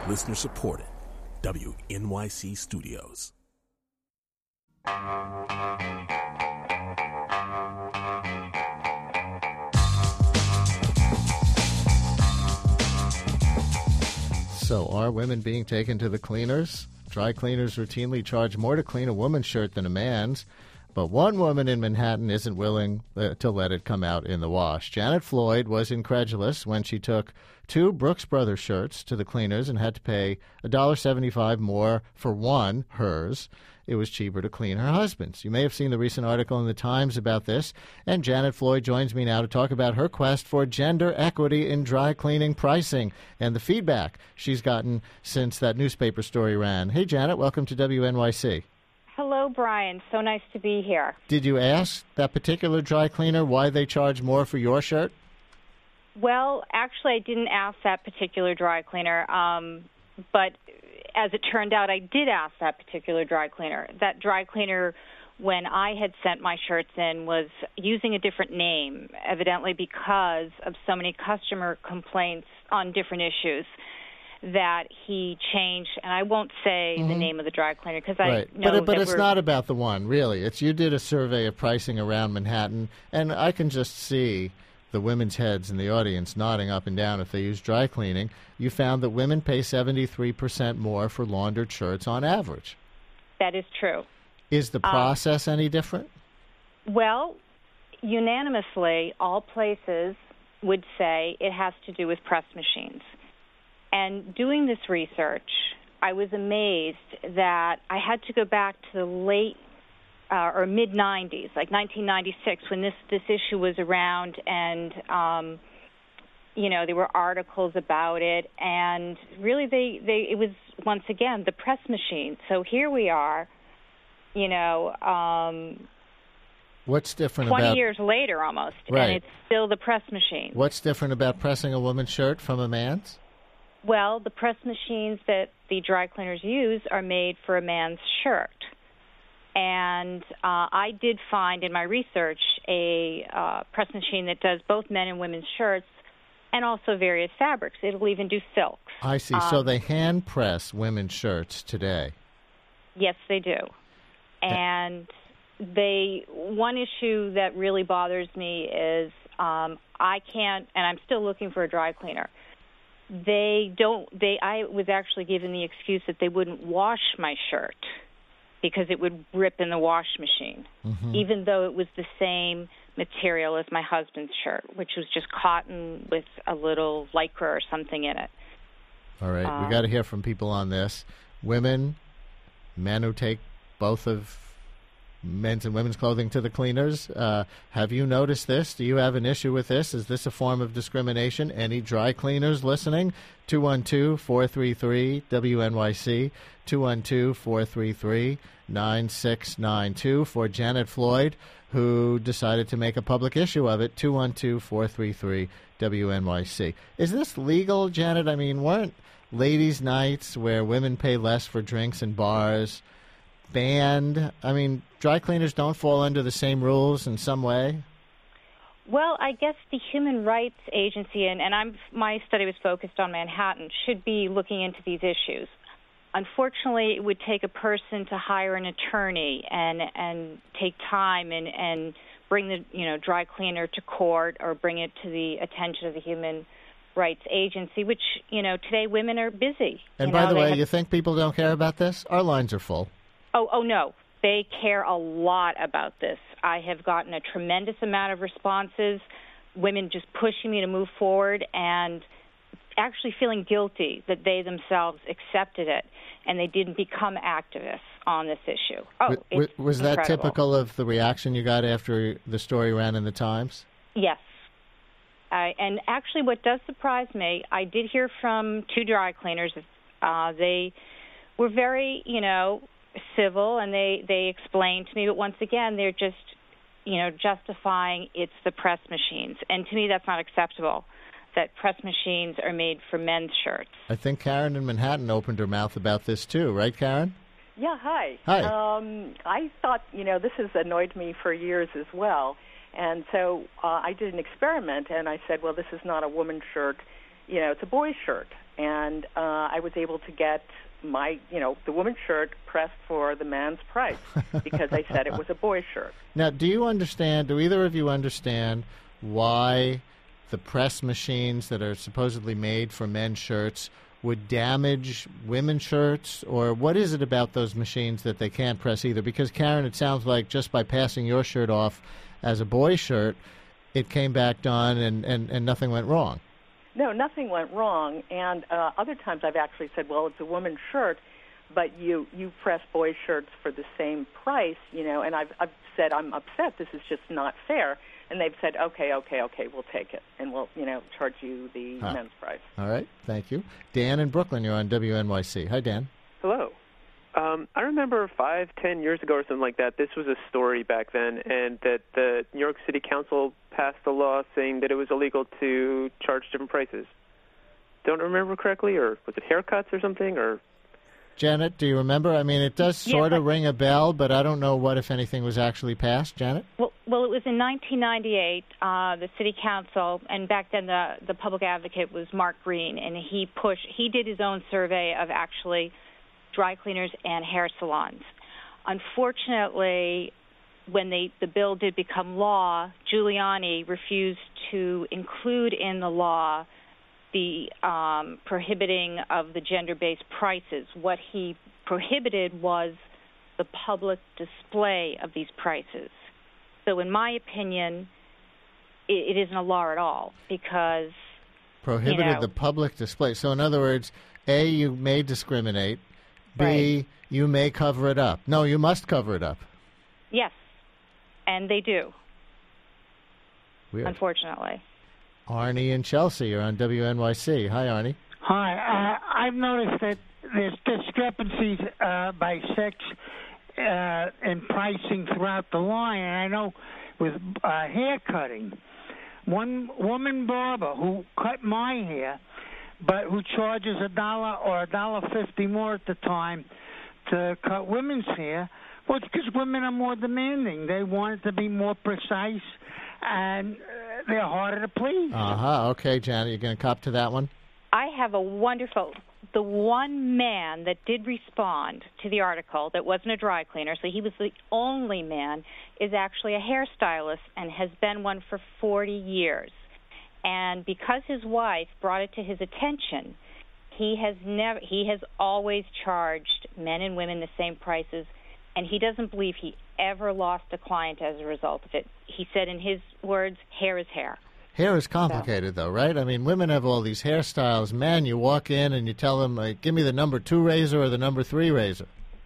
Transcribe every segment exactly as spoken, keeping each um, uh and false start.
Listener supported. W N Y C Studios. So are women being taken to the cleaners? Dry cleaners routinely charge more to clean a woman's shirt than a man's, but one woman in Manhattan isn't willing uh, to let it come out in the wash. Janet Floyd was incredulous when she took two Brooks Brothers shirts to the cleaners and had to pay one dollar seventy-five more for one, hers. It was cheaper to clean her husband's. You may have seen the recent article in the Times about this, and Janet Floyd joins me now to talk about her quest for gender equity in dry cleaning pricing and the feedback she's gotten since that newspaper story ran. Hey, Janet, welcome to W N Y C. Hello, Brian. So nice to be here. Did you ask that particular dry cleaner why they charge more for your shirt? Well, actually, I didn't ask that particular dry cleaner, um, but as it turned out, I did ask that particular dry cleaner. That dry cleaner, when I had sent my shirts in, was using a different name, evidently because of so many customer complaints on different issues that he changed, and I won't say mm-hmm. the name of the dry cleaner because right. I know but, but that it's we're... not about the one, really. It's you did a survey of pricing around Manhattan, and I can just see the women's heads in the audience nodding up and down if they use dry cleaning. You found that women pay seventy-three percent more for laundered shirts on average. That is true. Is the process um, any different? Well, unanimously, all places would say it has to do with press machines. And doing this research, I was amazed that I had to go back to the late uh, or mid nineties, like nineteen ninety-six, when this, this issue was around, and um, you know there were articles about it, and really they, they it was once again the press machine. So here we are, you know. Um, What's different twenty about... years later almost, right. and it's still the press machine. What's different about pressing a woman's shirt from a man's? Well, the press machines that the dry cleaners use are made for a man's shirt. And uh, I did find in my research a uh, press machine that does both men and women's shirts and also various fabrics. It'll even do silks. I see. Um, so they hand press women's shirts today. Yes, they do. And they one issue that really bothers me is um, I can't, and I'm still looking for a dry cleaner. They don't, they, I was actually given the excuse that they wouldn't wash my shirt because it would rip in the wash machine, mm-hmm. even though it was the same material as my husband's shirt, which was just cotton with a little lycra or something in it. All right, um, we got to hear from people on this. Women, men who take both of men's and women's clothing to the cleaners. Uh, have you noticed this? Do you have an issue with this? Is this a form of discrimination? Any dry cleaners listening? two one two, four three three, W N Y C, two one two, four three three, nine six nine two. For Janet Floyd, who decided to make a public issue of it, two one two, four three three, W N Y C. Is this legal, Janet? I mean, weren't ladies' nights where women pay less for drinks in bars banned? I mean, dry cleaners don't fall under the same rules in some way? Well, I guess the Human Rights Agency, and, and I'm, my study was focused on Manhattan, should be looking into these issues. Unfortunately, it would take a person to hire an attorney and and take time and, and bring the you know dry cleaner to court or bring it to the attention of the Human Rights Agency, which, you know, today women are busy. And you by know, the way, have... you think people don't care about this? Our lines are full. Oh, oh no. They care a lot about this. I have gotten a tremendous amount of responses, women just pushing me to move forward and actually feeling guilty that they themselves accepted it and they didn't become activists on this issue. Oh, w- it's Was that incredible. typical of the reaction you got after the story ran in the Times? Yes. I, and actually what does surprise me, I did hear from two dry cleaners. Uh, they were very, you know, civil, and they, they explained to me, but once again, they're just, you know, justifying it's the press machines. And to me, that's not acceptable, that press machines are made for men's shirts. I think Karen in Manhattan opened her mouth about this too, right, Karen? Yeah, hi. Hi. Um, I thought, you know, this has annoyed me for years as well. And so uh, I did an experiment, and I said, well, this is not a woman's shirt. you know, it's a boy's shirt. And uh, I was able to get my, you know, the woman's shirt pressed for the man's price because I said it was a boy's shirt. Now, do you understand, do either of you understand why the press machines that are supposedly made for men's shirts would damage women's shirts? Or what is it about those machines that they can't press either? Because, Karen, it sounds like just by passing your shirt off as a boy's shirt, it came back done and, and, and nothing went wrong. No, nothing went wrong. And uh, other times I've actually said, well, it's a woman's shirt, but you, you press boys' shirts for the same price, you know, and I've, I've said I'm upset. This is just not fair. And they've said, okay, okay, okay, we'll take it, and we'll, you know, charge you the huh. men's price. All right, thank you. Dan in Brooklyn, you're on W N Y C. Hi, Dan. Hello. Um, I remember five, ten years ago or something like that, this was a story back then, and that the New York City Council passed a law saying that it was illegal to charge different prices. Don't remember correctly, or was it haircuts or something, or... Janet, do you remember? I mean, it does sort yes, of ring a bell, but I don't know what, if anything, was actually passed. Janet? Well, well, it was in nineteen ninety-eight, uh, the city council, and back then the, the public advocate was Mark Green, and he pushed, he did his own survey of actually dry cleaners and hair salons. Unfortunately, when they, the bill did become law, Giuliani refused to include in the law the um, prohibiting of the gender-based prices. What he prohibited was the public display of these prices. So in my opinion, it, it isn't a law at all because... Prohibited you know, the public display. So in other words, A, you may discriminate. B, right. you may cover it up. No, you must cover it up. Yes, and they do, Weird. Unfortunately. Arnie in Chelsea, you're on W N Y C. Hi, Arnie. Hi. Uh, I've noticed that there's discrepancies uh, by sex uh, in pricing throughout the line. And I know with uh, hair cutting, one woman barber who cut my hair, but who charges a dollar or a dollar fifty more at the time to cut women's hair, well, it's because women are more demanding. They want it to be more precise, and uh, they're harder to please. Uh-huh. Okay, Janet, you're going to cop to that one? I have a wonderful, the one man that did respond to the article that wasn't a dry cleaner, so he was the only man, is actually a hairstylist and has been one for forty years. And because his wife brought it to his attention, he has never, he has always charged men and women the same prices, and he doesn't believe he ever lost a client as a result of it. He said in his words, hair is hair. Hair is complicated, so. though, right? I mean, women have all these hairstyles. Men, you walk in and you tell them, like, give me the number two razor or the number three razor.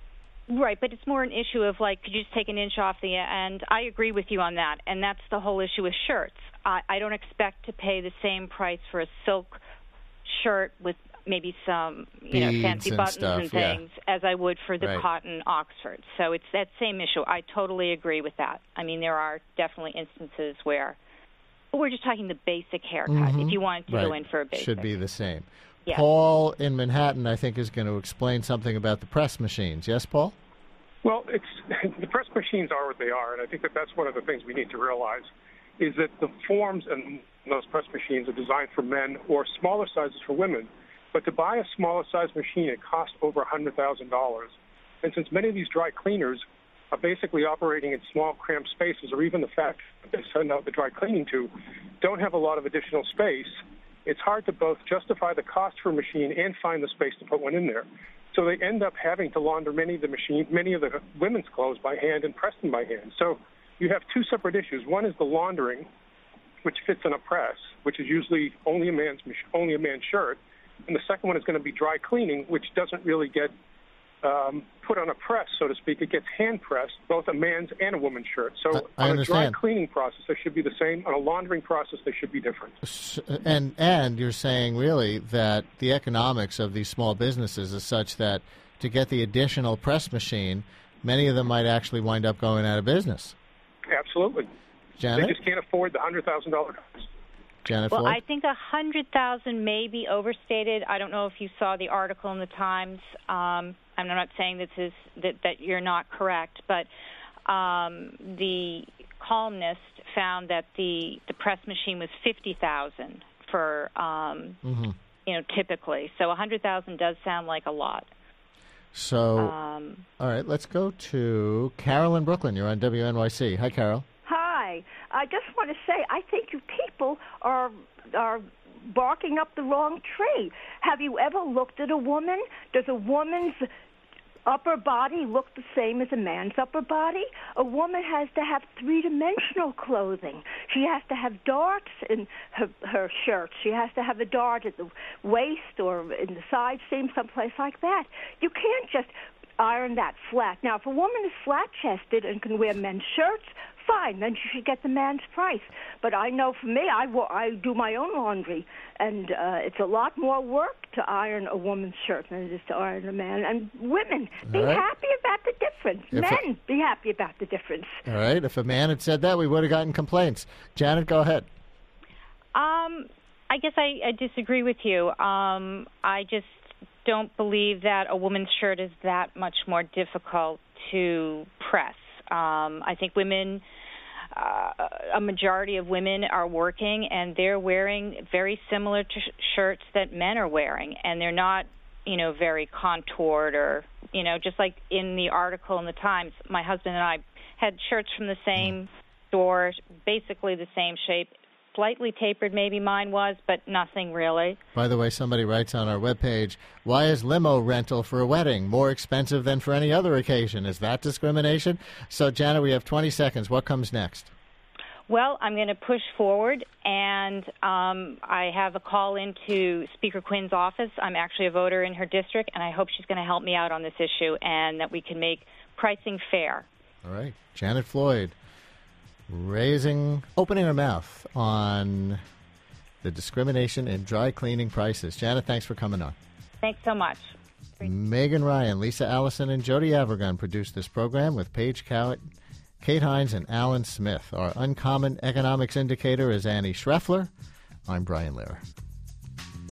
Right, but it's more an issue of, like, could you just take an inch off the end? I agree with you on that, and that's the whole issue with shirts. I, I don't expect to pay the same price for a silk shirt with maybe some, you know, Beads fancy and buttons stuff, and things yeah. as I would for the Right. cotton Oxford. So it's that same issue. I totally agree with that. I mean, there are definitely instances where but we're just talking the basic haircut. Mm-hmm. If you wanted to right. go in for a basic. Should be the same. Yes. Paul in Manhattan, I think, is going to explain something about the press machines. Yes, Paul? Well, it's the press machines are what they are, and I think that that's one of the things we need to realize is that the forms and those press machines are designed for men or smaller sizes for women. But to buy a smaller size machine, it costs over one hundred thousand dollars. And since many of these dry cleaners are basically operating in small, cramped spaces, or even the fact that they send out the dry cleaning to don't have a lot of additional space, it's hard to both justify the cost for a machine and find the space to put one in there. So they end up having to launder many of the machine, many of the women's clothes by hand and press them by hand. So you have two separate issues. One is the laundering, which fits in a press, which is usually only a man's only a man's shirt, and the second one is going to be dry cleaning, which doesn't really get um, put on a press, so to speak. It gets hand pressed, both a man's and a woman's shirt. So I, I on understand. a dry cleaning process, they should be the same. On a laundering process, they should be different. And and you're saying really that the economics of these small businesses is such that to get the additional press machine, many of them might actually wind up going out of business. Absolutely. Janet? They just can't afford the one hundred thousand dollars cost. Janet Well, Ford? I think a hundred thousand may be overstated. I don't know if you saw the article in the Times. Um, I'm not saying this is that, that you're not correct, but um, the columnist found that the, the press machine was fifty thousand for, um, mm-hmm. you know, typically. So one hundred thousand dollars does sound like a lot. So, um, all right, let's go to Carol in Brooklyn. You're on W N Y C. Hi, Carol. Hi. I just want to say I think you people are are barking up the wrong tree. Have you ever looked at a woman? Does a woman's upper body look the same as a man's upper body? A woman has to have three-dimensional clothing. She has to have darts in her, her shirt. She has to have a dart at the waist or in the side seam, someplace like that. You can't just iron that flat. Now, if a woman is flat-chested and can wear men's shirts, fine, then she should get the man's price. But I know for me, I, I do my own laundry, and uh, it's a lot more work to iron a woman's shirt than it is to iron a man. And women, be right. happy about the difference. If Men, a, be happy about the difference. All right. If a man had said that, we would have gotten complaints. Janet, go ahead. Um, I guess I, I disagree with you. Um, I just don't believe that a woman's shirt is that much more difficult to press. Um, I think women, uh, a majority of women are working, and they're wearing very similar to sh- shirts that men are wearing, and they're not, you know, very contoured or, you know, just like in the article in the Times, my husband and I had shirts from the same store, basically the same shape, slightly tapered maybe mine was, but nothing really. By the way, somebody writes on our webpage, why is limo rental for a wedding more expensive than for any other occasion? Is that discrimination? So, Janet, we have twenty seconds. What comes next? Well, I'm going to push forward, and um, I have a call into Speaker Quinn's office. I'm actually a voter in her district, and I hope she's going to help me out on this issue and that we can make pricing fair. All right. Janet Floyd. Raising, opening her mouth on the discrimination in dry cleaning prices. Janet, thanks for coming on. Thanks so much. Megan Ryan, Lisa Allison, and Jody Avergun produced this program with Paige Cowett, Kate Hines, and Alan Smith. Our uncommon economics indicator is Annie Schreffler. I'm Brian Lehrer.